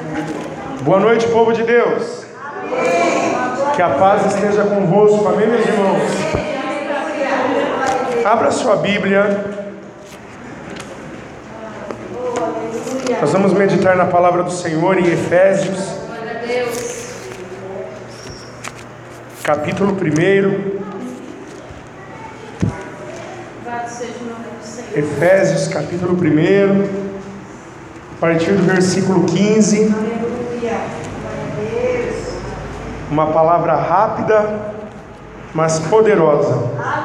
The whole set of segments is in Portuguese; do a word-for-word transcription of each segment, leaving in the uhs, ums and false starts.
Boa noite, povo de Deus. Amém. Que a paz esteja convosco. Amém, meus irmãos? Abra sua Bíblia. Nós vamos meditar na palavra do Senhor em Efésios, capítulo primeiro. Efésios, capítulo primeiro, a partir do versículo quinze. Uma palavra rápida, mas poderosa.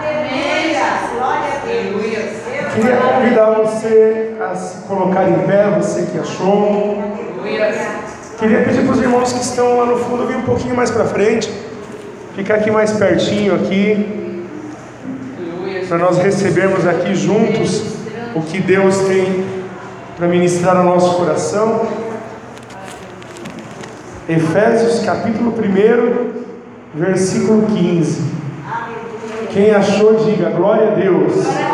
Queria convidar você a se colocar em pé, você que achou. Queria pedir para os irmãos que estão lá no fundo vir um pouquinho mais para frente, ficar aqui mais pertinho aqui, para nós recebermos aqui juntos o que Deus tem para ministrar no nosso coração. Efésios capítulo primeiro, versículo quinze. Quem achou, diga glória a Deus.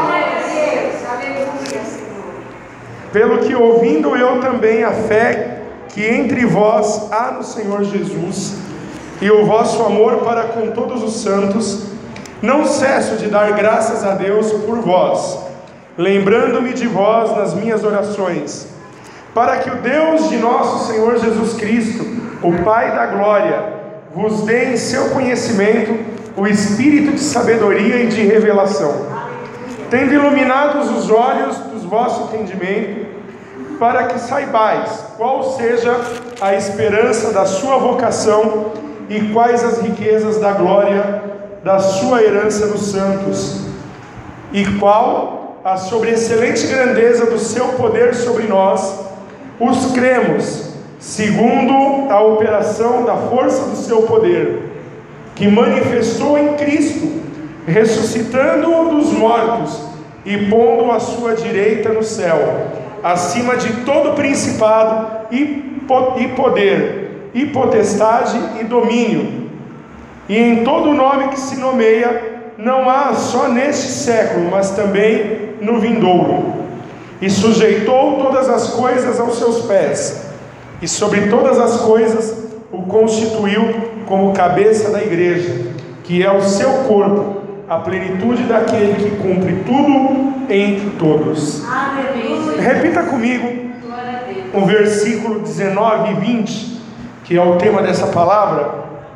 Pelo que ouvindo eu também a fé que entre vós há no Senhor Jesus, e o vosso amor para com todos os santos, não cesso de dar graças a Deus por vós, lembrando-me de vós nas minhas orações, para que o Deus de nosso Senhor Jesus Cristo, o Pai da glória, vos dê em seu conhecimento o espírito de sabedoria e de revelação, tendo iluminados os olhos do vosso entendimento, para que saibais qual seja a esperança da sua vocação e quais as riquezas da glória da sua herança nos santos, e qual a sobreexcelente grandeza do seu poder sobre nós, os cremos, segundo a operação da força do seu poder, que manifestou em Cristo, ressuscitando-o dos mortos e pondo à sua direita no céu, acima de todo principado e poder, e potestade e domínio, e em todo nome que se nomeia, não há só neste século, mas também no vindouro, e sujeitou todas as coisas aos seus pés, e sobre todas as coisas o constituiu como cabeça da igreja, que é o seu corpo, a plenitude daquele que cumpre tudo em todos. Aleluia. Repita comigo o versículo dezenove e vinte, que é o tema dessa palavra,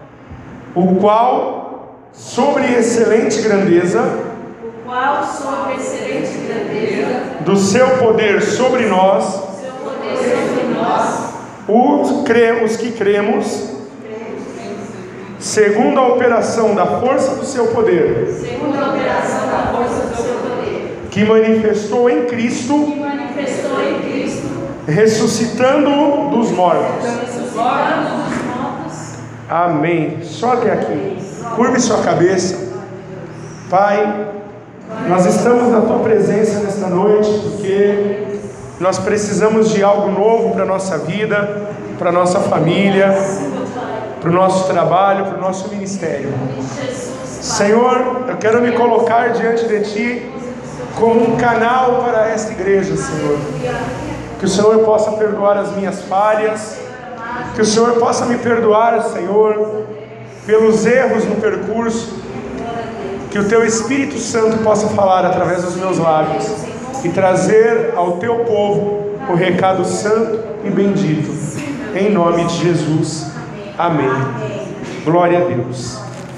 o qual sobre excelente grandeza, o qual sobre excelente grandeza do seu poder sobre nós, seu poder sobre nós, os, cre, os que cremos, segundo a operação da força do seu poder, segundo a operação da força do seu poder, que manifestou em Cristo, que manifestou em Cristo, ressuscitando-o dos mortos. ressuscitando dos mortos. Amém. Só até aqui. Curve sua cabeça. Pai, nós estamos na tua presença nesta noite porque nós precisamos de algo novo para a nossa vida, para a nossa família, para o nosso trabalho, para o nosso ministério. Senhor, eu quero me colocar diante de Ti como um canal para esta igreja, Senhor. Que o Senhor possa perdoar as minhas falhas, que o Senhor possa me perdoar, Senhor, pelos erros no percurso, que o Teu Espírito Santo possa falar através dos meus lábios e trazer ao Teu povo o recado santo e bendito, em nome de Jesus. Amém. Glória a Deus.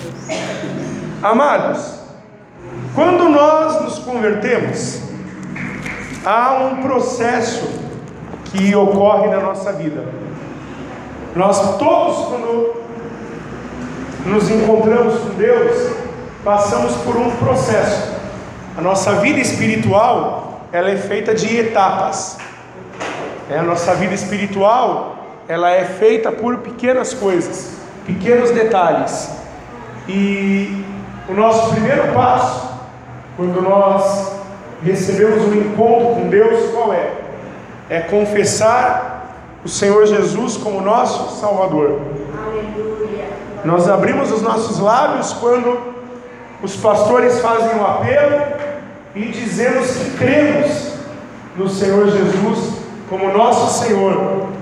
Amados, quando nós nos convertemos, há um processo que ocorre na nossa vida. Nós todos, quando nos encontramos com Deus, passamos por um processo. A nossa vida espiritual, ela é feita de etapas. É, a nossa vida espiritual, ela é feita por pequenas coisas, pequenos detalhes. E o nosso primeiro passo, quando nós recebemos um encontro com Deus, qual é? É confessar o Senhor Jesus como nosso Salvador. Aleluia. Nós abrimos os nossos lábios quando os pastores fazem um apelo e dizemos que cremos no Senhor Jesus como nosso Senhor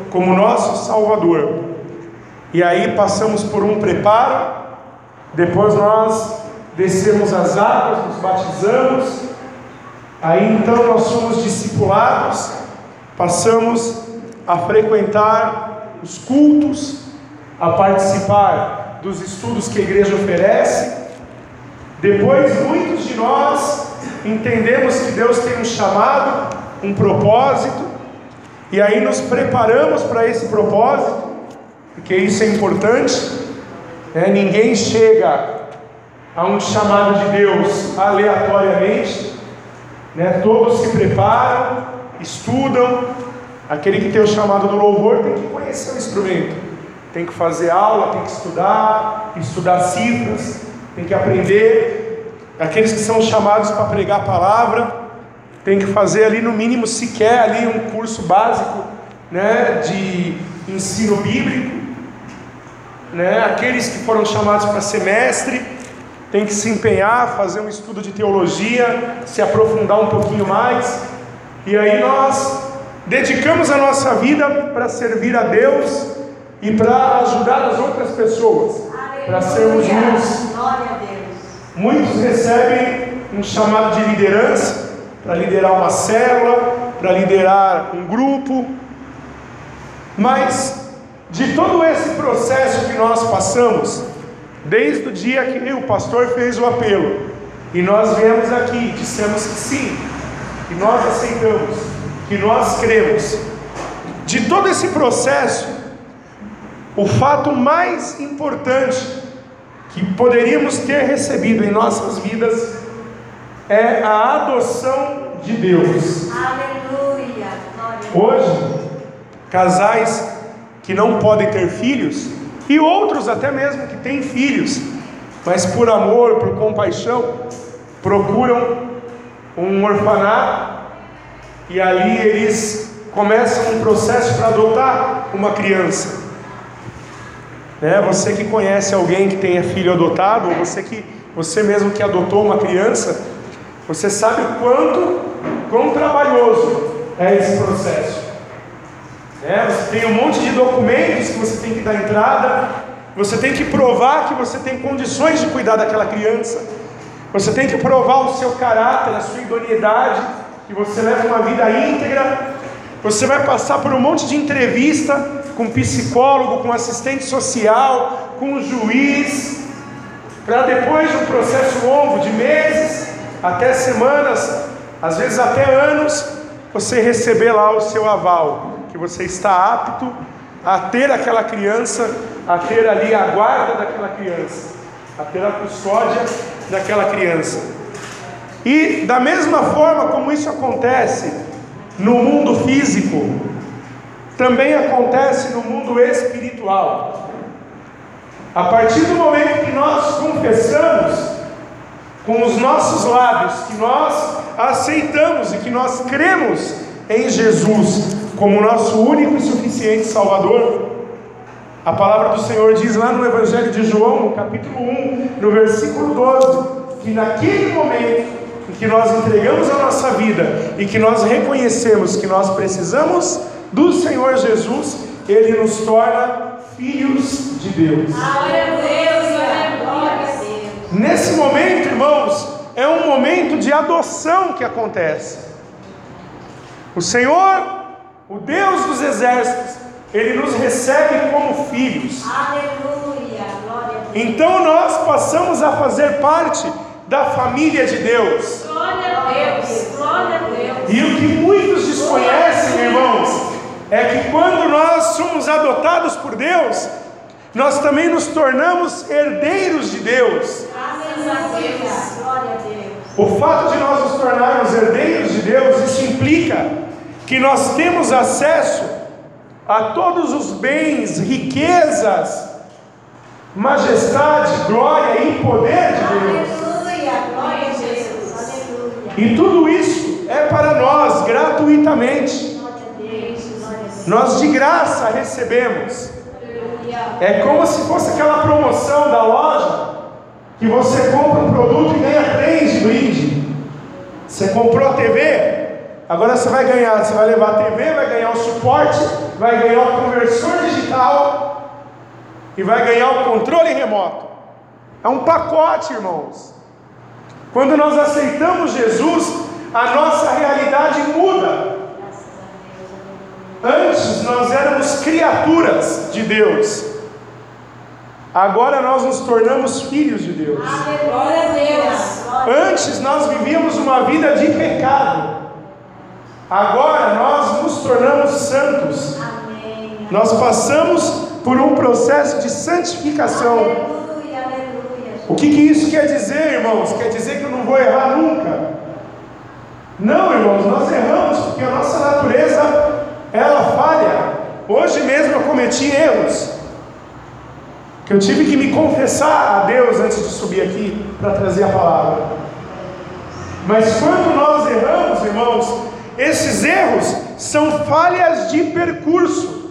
como nosso Salvador. E aí passamos por um preparo, depois nós descemos as águas, nos batizamos, aí então nós somos discipulados, passamos a frequentar os cultos, a participar dos estudos que a igreja oferece. Depois muitos de nós entendemos que Deus tem um chamado, um propósito, e aí nos preparamos para esse propósito, porque isso é importante, né? Ninguém chega a um chamado de Deus aleatoriamente, né? Todos se preparam, estudam. Aquele que tem o chamado do louvor tem que conhecer o instrumento, tem que fazer aula, tem que estudar, estudar cifras, tem que aprender. Aqueles que são chamados para pregar a palavra, tem que fazer ali no mínimo sequer ali um curso básico, né, de ensino bíblico, né? Aqueles que foram chamados para semestre tem que se empenhar, fazer um estudo de teologia, se aprofundar um pouquinho mais. E aí nós dedicamos a nossa vida para servir a Deus e para ajudar as outras pessoas, para sermos luz. Muitos recebem um chamado de liderança, para liderar uma célula, para liderar um grupo, mas de todo esse processo que nós passamos, desde o dia que o pastor fez o apelo, e nós viemos aqui, dissemos que sim, que nós aceitamos, que nós cremos, de todo esse processo, o fato mais importante que poderíamos ter recebido em nossas vidas é a adoção de Deus. Aleluia. Hoje, casais que não podem ter filhos, e outros até mesmo que têm filhos, mas por amor, por compaixão, procuram um orfanato, e ali eles começam um processo para adotar uma criança, né? Você que conhece alguém que tenha filho adotado, ou você, que, você mesmo que adotou uma criança, você sabe o quanto, quão trabalhoso é esse processo, né? Você tem um monte de documentos que você tem que dar entrada, você tem que provar que você tem condições de cuidar daquela criança, você tem que provar o seu caráter, a sua idoneidade, que você leva uma vida íntegra. Você vai passar por um monte de entrevista com psicólogo, com assistente social, com juiz, para depois de um processo longo de meses, até semanas, às vezes até anos, você receber lá o seu aval, que você está apto a ter aquela criança, a ter ali a guarda daquela criança, a ter a custódia daquela criança. E da mesma forma como isso acontece no mundo físico, também acontece no mundo espiritual. A partir do momento que nós confessamos com os nossos lábios que nós aceitamos e que nós cremos em Jesus como nosso único e suficiente Salvador, a palavra do Senhor diz lá no Evangelho de João, no capítulo um, no versículo doze, que naquele momento em que nós entregamos a nossa vida e que nós reconhecemos que nós precisamos do Senhor Jesus, Ele nos torna filhos de Deus. Nesse momento, irmãos, é um momento de adoção que acontece. O Senhor, o Deus dos exércitos, Ele nos recebe como filhos. Aleluia, glória a Deus. Então nós passamos a fazer parte da família de Deus. Glória a Deus, glória a Deus. E o que muitos desconhecem, irmãos, é que quando nós somos adotados por Deus, nós também nos tornamos herdeiros de Deus. Aleluia, glória a Deus. O fato de nós nos tornarmos herdeiros de Deus, isso implica que nós temos acesso a todos os bens, riquezas, majestade, glória e poder de Deus. Aleluia, glória a Deus. Aleluia. E tudo isso é para nós gratuitamente. Glória a Deus, glória a Deus. Nós de graça recebemos. Aleluia. É como se fosse aquela promoção da loja que você compra um produto e ganha três de brinde. Você comprou a T V, Agora você vai ganhar, você vai levar a T V, vai ganhar o suporte, vai ganhar o conversor digital e vai ganhar o controle remoto. É um pacote, irmãos. Quando nós aceitamos Jesus, a nossa realidade muda. Antes nós éramos criaturas de Deus. Agora nós nos tornamos filhos de Deus. Glória a Deus. Antes nós vivíamos uma vida de pecado. Agora nós nos tornamos santos. Amém. Nós passamos por um processo de santificação. Aleluia, aleluia. O que, que isso quer dizer, irmãos? Quer dizer que eu não vou errar nunca? Não, irmãos, nós erramos porque a nossa natureza, ela falha. Hoje mesmo eu cometi erros, que eu tive que me confessar a Deus antes de subir aqui para trazer a palavra. Mas quando nós erramos, irmãos, esses erros são falhas de percurso.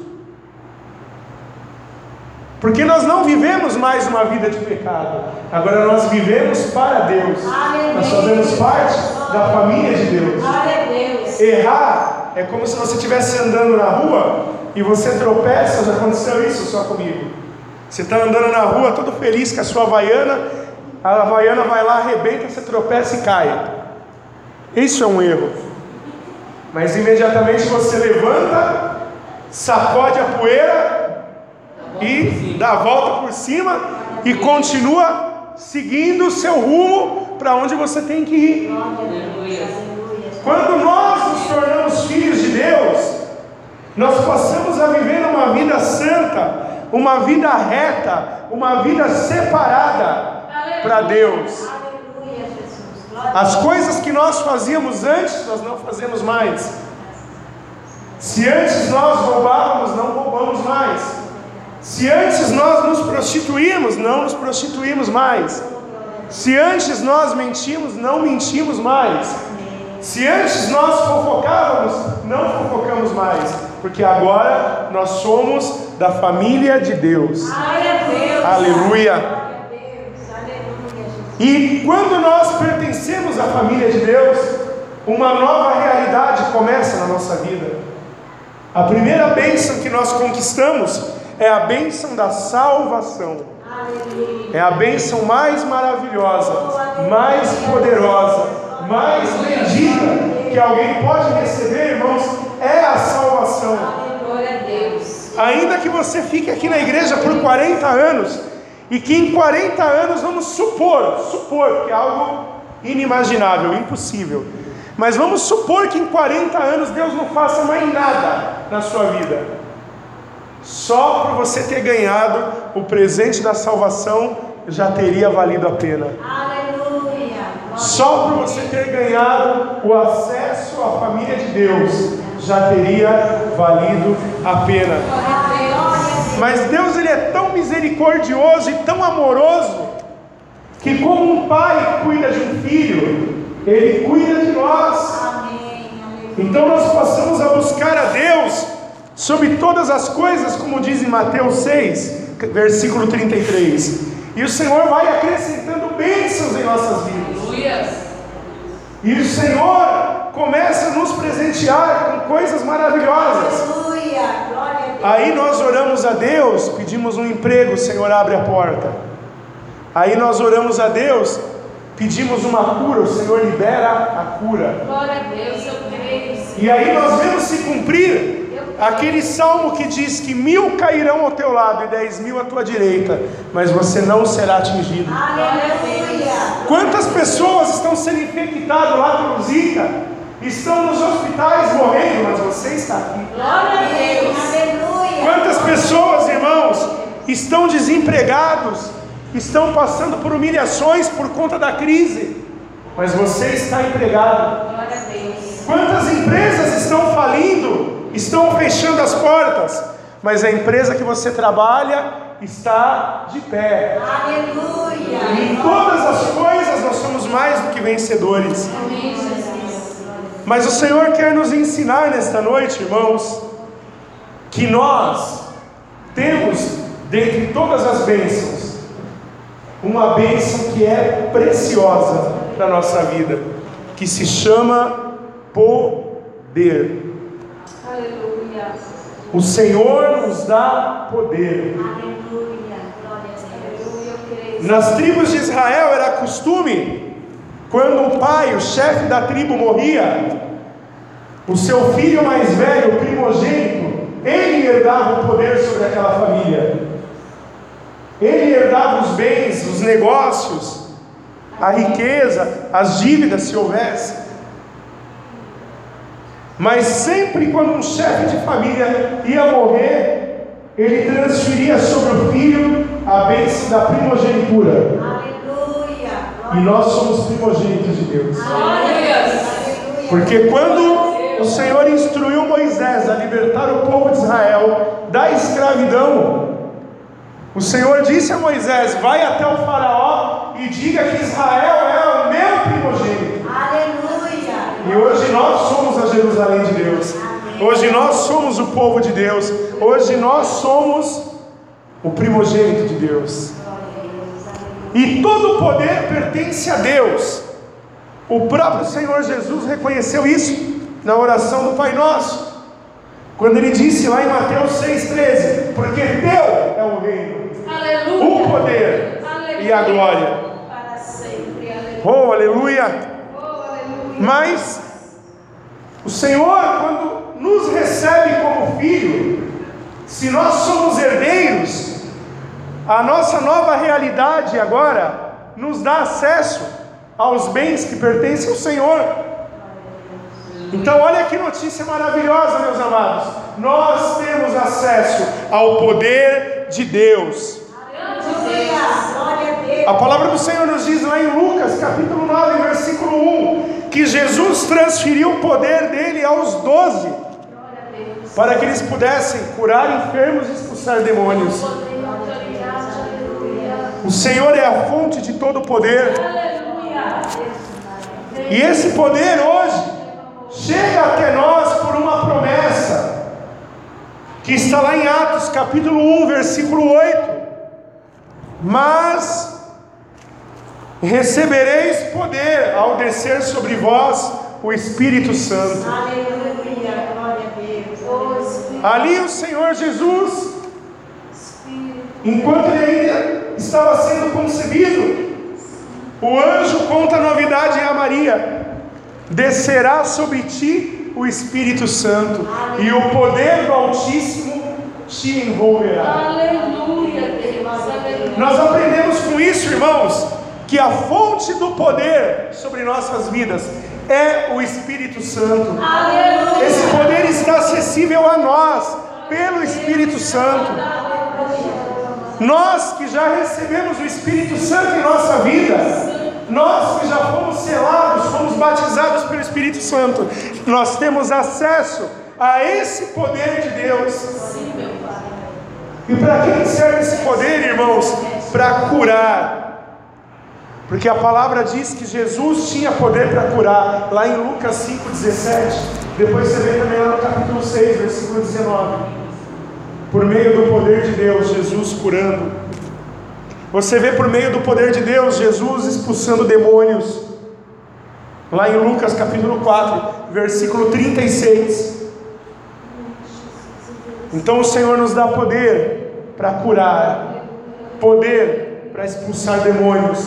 Porque nós não vivemos mais uma vida de pecado. Agora nós vivemos para Deus. Aleluia. Nós fazemos parte da família de Deus. Glória a Deus. Errar é como se você estivesse andando na rua e você tropeça. Já aconteceu isso só comigo? Você está andando na rua todo feliz com a sua havaiana, a havaiana vai lá, arrebenta, você tropeça e cai. Isso é um erro. Mas imediatamente você levanta, sacode a poeira e dá a volta por cima e continua seguindo o seu rumo para onde você tem que ir. Quando nós nos tornamos filhos de Deus, nós passamos a viver uma vida santa, uma vida reta, uma vida separada para Deus. As coisas que nós fazíamos antes, nós não fazemos mais. Se antes nós roubávamos, não roubamos mais. Se antes nós nos prostituímos, não nos prostituímos mais. Se antes nós mentimos, não mentimos mais. Se antes nós fofocávamos, não fofocamos mais. Porque agora nós somos da família de Deus. Aleluia. E quando nós pertencemos à família de Deus, uma nova realidade começa na nossa vida. A primeira bênção que nós conquistamos é a bênção da salvação. É a bênção mais maravilhosa, mais poderosa, mais bendita que alguém pode receber, irmãos, é a salvação. Ainda que você fique aqui na igreja por quarenta anos, e que em quarenta anos, vamos supor, supor que é algo inimaginável, impossível, mas vamos supor que em quarenta anos Deus não faça mais nada na sua vida, só por você ter ganhado o presente da salvação já teria valido a pena. Aleluia. Só por você ter ganhado o acesso à família de Deus já teria valido a pena. Mas Deus, Ele é tão misericordioso e tão amoroso, que como um pai cuida de um filho, Ele cuida de nós. Então nós passamos a buscar a Deus sobre todas as coisas, como diz em Mateus seis, versículo trinta e três. E o Senhor vai acrescentando bênçãos em nossas vidas. E o Senhor começa a nos presentear com coisas maravilhosas. Aí nós oramos a Deus, pedimos um emprego, o Senhor abre a porta. Aí nós oramos a Deus, pedimos uma cura, o Senhor libera a cura. Glória a Deus, eu creio. E aí nós vemos se cumprir aquele salmo que diz que mil cairão ao teu lado e dez mil à tua direita, mas você não será atingido. Aleluia. Quantas pessoas estão sendo infectadas lá pelo Zika? Estão nos hospitais morrendo, mas você está aqui. Glória a Deus. Aleluia. Quantas pessoas, irmãos, estão desempregados, estão passando por humilhações por conta da crise, mas você está empregado. Glória a Deus. Quantas empresas estão falindo, estão fechando as portas, mas a empresa que você trabalha está de pé. Aleluia. E em todas as coisas nós somos mais do que vencedores. Amém, Jesus. Mas o Senhor quer nos ensinar nesta noite, irmãos, que nós temos, dentre todas as bênçãos, uma bênção que é preciosa para a nossa vida, que se chama Aleluia. O Senhor nos dá poder. Aleluia. Glória a Deus. Eu creio. Nas tribos de Israel era costume, quando o pai, o chefe da tribo morria, o seu filho mais velho, o primogênito, ele herdava o poder sobre aquela família. Ele herdava os bens, os negócios, a riqueza, as dívidas, se houvesse. Mas sempre quando um chefe de família ia morrer, ele transferia sobre o filho a bênção da primogenitura. Aleluia. E nós somos primogênitos de Deus. Aleluia. Porque quando o Senhor instruiu Moisés a libertar o povo de Israel da escravidão, o Senhor disse a Moisés: vai até o faraó e diga que Israel é o meu primogênito. Aleluia. E hoje nós somos a Jerusalém de Deus. Hoje nós somos o povo de Deus. Hoje nós somos o primogênito de Deus. E todo o poder pertence a Deus. O próprio Senhor Jesus reconheceu isso na oração do Pai Nosso, quando Ele disse lá em Mateus seis, treze: porque teu é o reino, Aleluia. o poder Aleluia. e a glória. Para sempre. Aleluia. Oh, aleluia! Oh, aleluia. Mas o Senhor, quando nos recebe como filho, se nós somos herdeiros, a nossa nova realidade agora nos dá acesso aos bens que pertencem ao Senhor. Então olha que notícia maravilhosa, meus amados. Nós temos acesso ao poder de Deus. A palavra do Senhor nos diz lá em Lucas capítulo nove, versículo um, que Jesus transferiu o poder dele aos doze, para que eles pudessem curar enfermos e expulsar demônios. O Senhor é a fonte de todo o poder. E esse poder hoje chega até nós por uma promessa que está lá em Atos capítulo um, versículo oito: mas recebereis poder ao descer sobre vós o Espírito Santo. Aleluia, glória a Deus. Ali o Senhor Jesus, enquanto ele ainda estava sendo concebido, o anjo conta a novidade a Maria: descerá sobre ti o Espírito Santo, e o poder do Altíssimo te envolverá. Aleluia, Deus. Aleluia. Nós aprendemos com isso, irmãos, que a fonte do poder sobre nossas vidas é o Espírito Santo. Aleluia. Esse poder está acessível a nós pelo Espírito Santo. Nós que já recebemos o Espírito Santo em nossa vida, nós que já fomos selados, fomos batizados pelo Espírito Santo, nós temos acesso a esse poder de Deus. E para quem serve esse poder, irmãos? Para curar. Porque a palavra diz que Jesus tinha poder para curar, lá em Lucas cinco, dezessete. Depois você vê também lá no capítulo seis, versículo dezenove. Por meio do poder de Deus, Jesus curando. Você vê por meio do poder de Deus, Jesus expulsando demônios. Lá em Lucas capítulo quatro, versículo trinta e seis. Então o Senhor nos dá poder para curar, poder para expulsar demônios,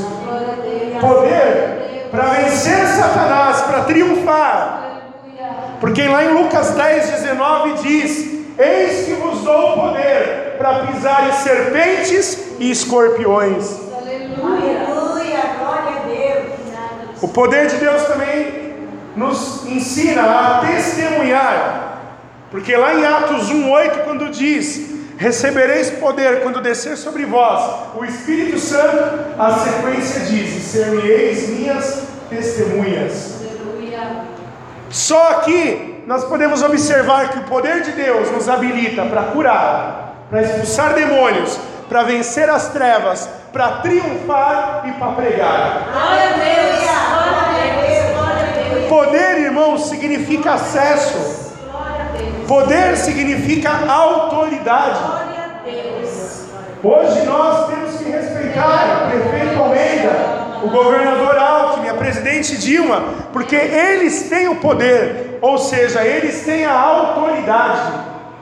poder para vencer Satanás, para triunfar. Porque lá em Lucas dez, dezenove diz: eis que vos dou o poder para pisar serpentes e escorpiões. Aleluia, glória a Deus. O poder de Deus também nos ensina a testemunhar. Porque lá em Atos um, oito, quando diz: recebereis poder quando descer sobre vós o Espírito Santo, a sequência diz: e ser-me-eis minhas testemunhas. Aleluia. Só aqui nós podemos observar que o poder de Deus nos habilita para curar, para expulsar demônios, para vencer as trevas, para triunfar e para pregar. Glória a Deus. Glória a Deus. Glória a Deus. Poder, irmão, significa acesso. Glória a Deus. Poder significa autoridade. Glória a Deus. Hoje nós temos que respeitar o prefeito Almeida, o governador Alckmin, a presidente Dilma, porque eles têm o poder, ou seja, eles têm a autoridade.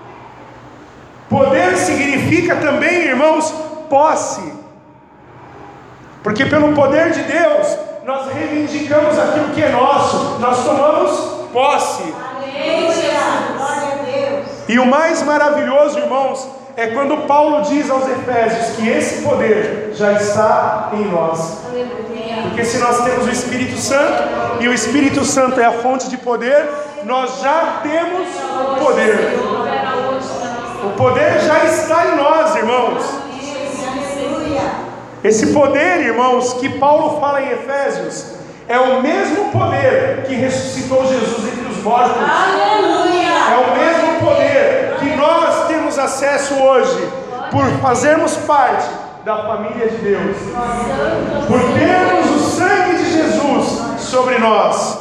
Poder significa também, irmãos, posse, porque pelo poder de Deus, nós reivindicamos aquilo que é nosso, nós tomamos posse. Amém. Glória a Deus. E o mais maravilhoso, irmãos, é quando Paulo diz aos Efésios que esse poder já está em nós. Porque se nós temos o Espírito Santo, e o Espírito Santo é a fonte de poder, nós já temos o poder. O poder já está em nós, irmãos. Esse poder, irmãos, que Paulo fala em Efésios, é o mesmo poder que ressuscitou Jesus entre os mortos. É o mesmo poder que nós temos acesso hoje, por fazermos parte da família de Deus, por termos o sangue de Jesus sobre nós.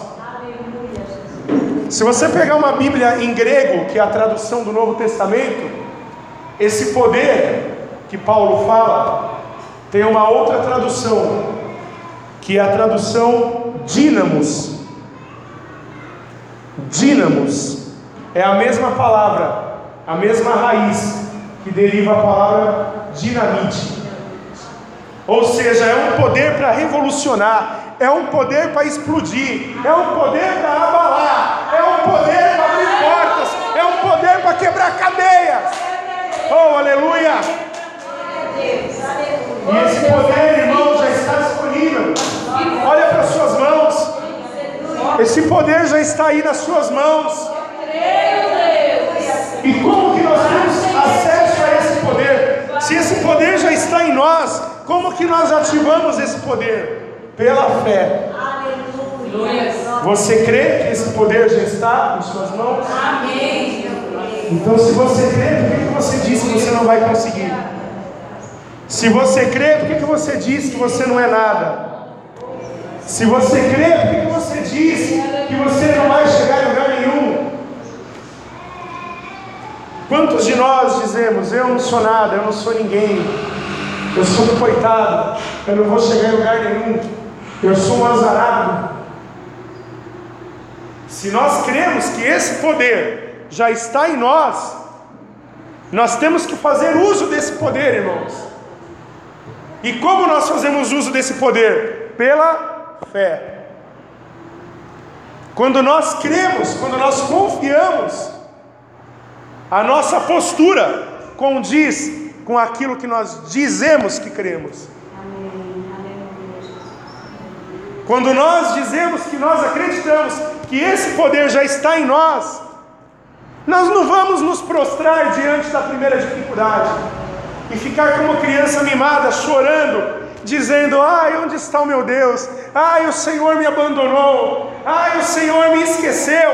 Se você pegar uma Bíblia em grego, que é a tradução do Novo Testamento, esse poder que Paulo fala tem uma outra tradução, que é a tradução dínamos. Dínamos é a mesma palavra, a mesma raiz que deriva a palavra dinamite. Ou seja, é um poder para revolucionar, é um poder para explodir, é um poder para abalar, é um poder para abrir portas, é um poder para quebrar cadeias. Oh, aleluia! E esse poder, irmão, já está disponível. Olha para as suas mãos. Esse poder já está aí nas suas mãos. E como que nós temos acesso a esse poder? Se esse poder já está em nós, como que nós ativamos esse poder? Pela fé. Você crê que esse poder já está em suas mãos? Amém. Então, se você crê, por que que você diz que você não vai conseguir? Se você crê, por que que você diz que você não é nada? Se você crê, por que que você diz que você não vai chegar em lugar nenhum? Quantos de nós dizemos, eu não sou nada, eu não sou ninguém, eu sou um coitado, eu não vou chegar em lugar nenhum, eu sou um azarado? Se nós cremos que esse poder já está em nós, nós temos que fazer uso desse poder, irmãos. E como nós fazemos uso desse poder? Pela fé. Quando nós cremos, quando nós confiamos, a nossa postura condiz com aquilo que nós dizemos que cremos. Quando nós dizemos que nós acreditamos que esse poder já está em nós, nós não vamos nos prostrar diante da primeira dificuldade e ficar como criança mimada, chorando, dizendo, ai, onde está o meu Deus? Ai, o Senhor me abandonou. Ai, o Senhor me esqueceu.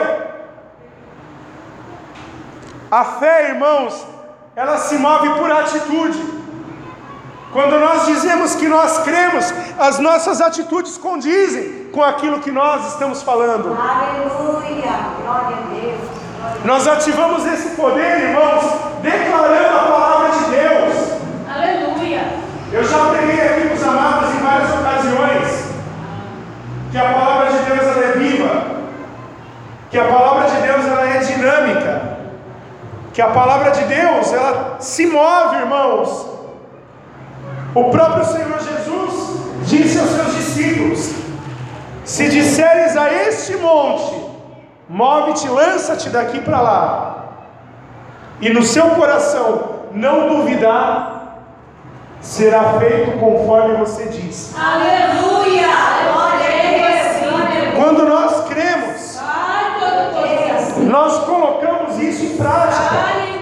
A fé, irmãos, ela se move por atitude. Quando nós dizemos que nós cremos, as nossas atitudes condizem com aquilo que nós estamos falando. Aleluia, glória a Deus. Nós ativamos esse poder, irmãos, declarando a palavra de Deus. Aleluia. Eu já preguei aqui com os amados em várias ocasiões que a palavra de Deus ela é viva, que a palavra de Deus ela é dinâmica, que a palavra de Deus ela se move, irmãos. O próprio Senhor Jesus disse aos seus discípulos: se disseres a este monte, move-te, lança-te daqui para lá, e no seu coração não duvidar, será feito conforme você diz. Aleluia, glória a Deus. Quando nós cremos, nós colocamos isso em prática.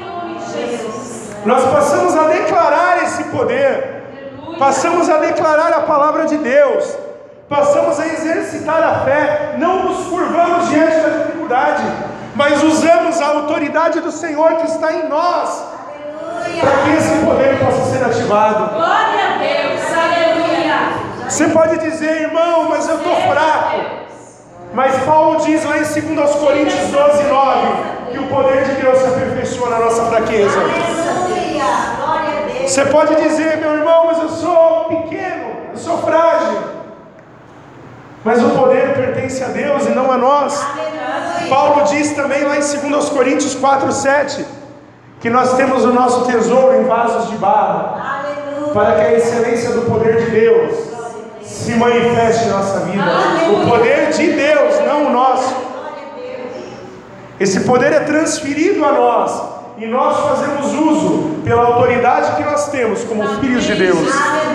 Nós passamos a declarar esse poder, passamos a declarar a palavra de Deus, passamos a exercitar a fé, não nos curvamos diante da dificuldade, mas usamos a autoridade do Senhor que está em nós, para que esse poder possa ser ativado. Glória a Deus, aleluia. Você pode dizer, irmão, mas eu estou fraco. Mas Paulo diz lá em dois Coríntios doze, nove, que o poder de Deus se aperfeiçoa na nossa fraqueza. Aleluia, glória a Deus. Você pode dizer, meu irmão, mas eu sou pequeno, eu sou frágil. Mas o poder pertence a Deus e não a nós. Paulo diz também lá em dois Coríntios quatro, sete, que nós temos o nosso tesouro em vasos de barro, para que a excelência do poder de Deus se manifeste em nossa vida. O poder de Deus, não o nosso. Esse poder é transferido a nós, e nós fazemos uso pela autoridade que nós temos como filhos de Deus.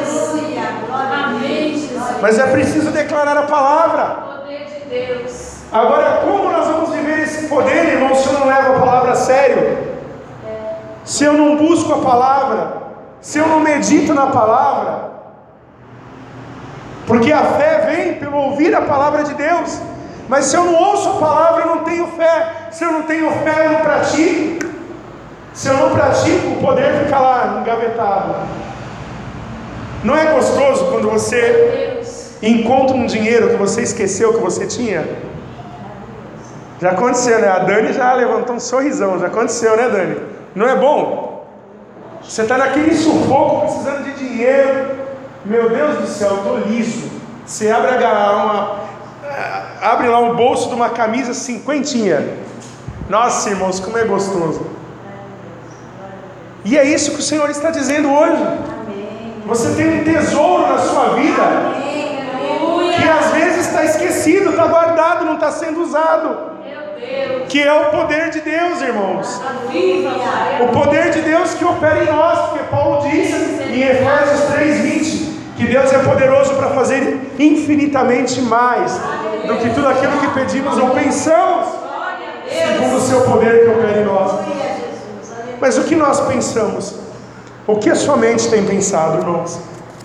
Mas é preciso declarar a palavra. Agora, como nós vamos viver esse poder, irmão, se eu não levo a palavra a sério? Se eu não busco a palavra, se eu não medito na palavra? Porque a fé vem pelo ouvir a palavra de Deus. Mas se eu não ouço a palavra, eu não tenho fé. Se eu não tenho fé, eu não pratico. Se eu não pratico, o poder fica lá, engavetado. Não é gostoso quando você encontra um dinheiro que você esqueceu que você tinha? Já aconteceu, né? A Dani já levantou um sorrisão. Já aconteceu, né, Dani? Não é bom? Você está naquele sufoco, precisando de dinheiro. Meu Deus do céu, eu estou liso. Você abre, a, uma, abre lá o bolso de uma camisa cinquentinha. Nossa, irmãos, como é gostoso. E é isso que o Senhor está dizendo hoje. Você tem um tesouro na sua vida que às vezes está esquecido, está guardado, não está sendo usado. Que é o poder de Deus, irmãos. O poder de Deus que opera em nós, porque Paulo disse em Efésios três, vinte, que Deus é poderoso para fazer infinitamente mais do que tudo aquilo que pedimos ou pensamos, segundo o seu poder que opera em nós. Mas o que nós pensamos? O que a sua mente tem pensado, irmãos?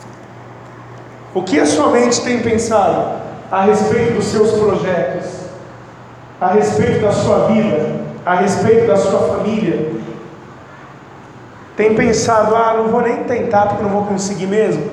O que a sua mente tem pensado a respeito dos seus projetos, a respeito da sua vida, a respeito da sua família? Tem pensado, ah, não vou nem tentar porque não vou conseguir mesmo?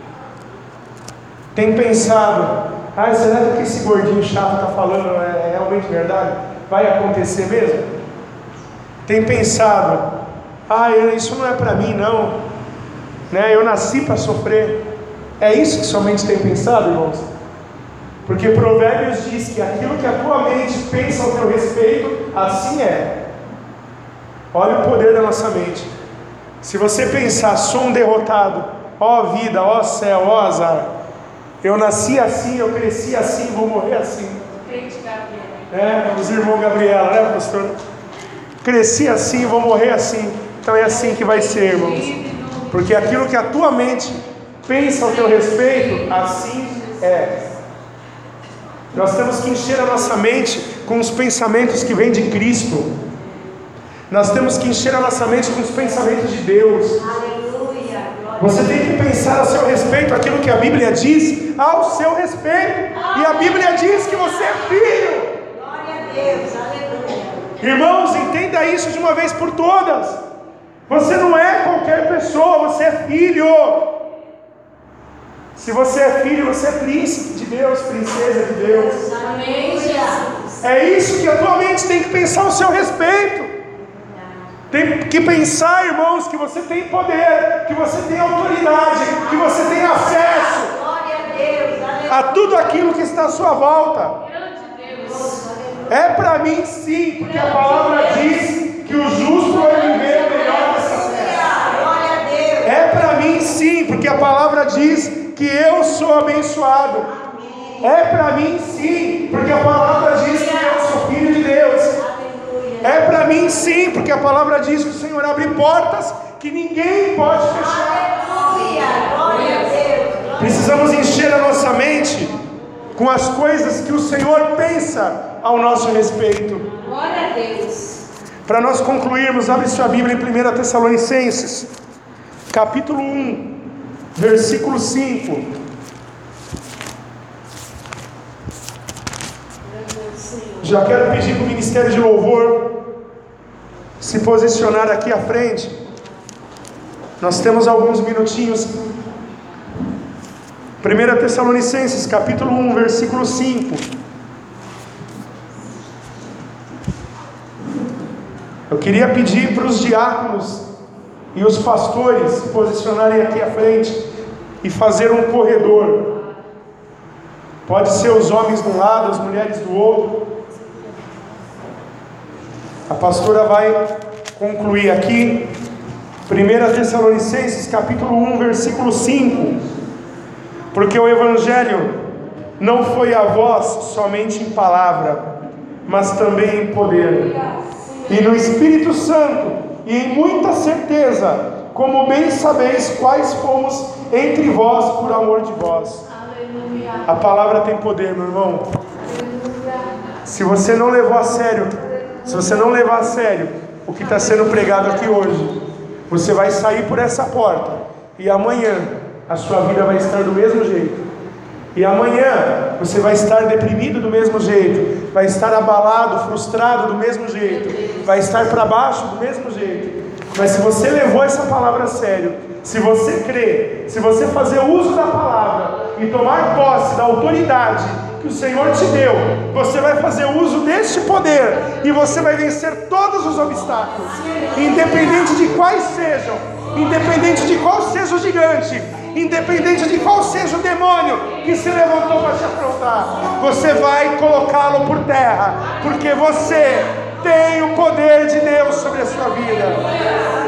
Tem pensado, ah, será que o que esse gordinho chato está falando é realmente verdade? Vai acontecer mesmo? Tem pensado, ah, isso não é para mim não, né? Eu nasci para sofrer. É isso que sua mente tem pensado, irmãos? Porque Provérbios diz que aquilo que a tua mente pensa ao teu respeito, assim é. Olha o poder da nossa mente. Se você pensar, sou um derrotado, ó vida, ó céu, ó azar, eu nasci assim, eu cresci assim, vou morrer assim. É, os irmãos Gabriela, né, pastor? Cresci assim, vou morrer assim. Então é assim que vai ser, irmãos. Porque aquilo que a tua mente pensa ao teu respeito, assim é. Nós temos que encher a nossa mente com os pensamentos que vêm de Cristo. Nós temos que encher a nossa mente com os pensamentos de Deus. Você tem que pensar a seu respeito aquilo que a Bíblia diz ao seu respeito. E a Bíblia diz que você é filho. Glória a Deus, aleluia. Irmãos, entenda isso de uma vez por todas. Você não é qualquer pessoa, você é filho. Se você é filho, você é príncipe de Deus, princesa de Deus. Amém, Jesus. É isso que a tua mente tem que pensar ao seu respeito. Tem que pensar, irmãos, que você tem poder, que você tem autoridade, que você tem acesso Glória a Deus, aleluia. a tudo aquilo que está à sua volta. É para mim sim, porque a palavra diz que o justo vai viver melhor dessa terra. Glória a Deus. É para mim sim, porque a palavra diz que eu sou abençoado. É para mim sim, porque a palavra diz que eu sou filho de Deus. É para mim sim, porque a palavra diz que o Senhor abre portas que ninguém pode fechar. Aleluia. Glória a Deus. Precisamos encher a nossa mente com as coisas que o Senhor pensa ao nosso respeito. Glória a Deus. Para nós concluirmos, abre sua Bíblia em primeira Tessalonicenses, capítulo um, versículo cinco. Já quero pedir para o Ministério de Louvor se posicionar aqui à frente. Nós temos alguns minutinhos. primeira Tessalonicenses, capítulo um, versículo cinco. Eu queria pedir para os diáconos e os pastores se posicionarem aqui à frente e fazer um corredor. Pode ser os homens de um lado, as mulheres do outro. A pastora vai concluir aqui, primeira Tessalonicenses, capítulo um, versículo cinco. Porque o Evangelho não foi a vós somente em palavra, mas também em poder, e no Espírito Santo, e em muita certeza, como bem sabeis quais fomos entre vós por amor de vós. Aleluia. A palavra tem poder, meu irmão. Aleluia. Se você não levou a sério, se você não levar a sério o que está sendo pregado aqui hoje, você vai sair por essa porta e amanhã a sua vida vai estar do mesmo jeito. E amanhã você vai estar deprimido do mesmo jeito, vai estar abalado, frustrado do mesmo jeito, vai estar para baixo do mesmo jeito. Mas se você levou essa palavra a sério, se você crê, se você fazer uso da palavra e tomar posse da autoridade que o Senhor te deu, você vai fazer uso deste poder e você vai vencer todos os obstáculos, independente de quais sejam, independente de qual seja o gigante, independente de qual seja o demônio que se levantou para te afrontar, você vai colocá-lo por terra, porque você tem o poder de Deus sobre a sua vida.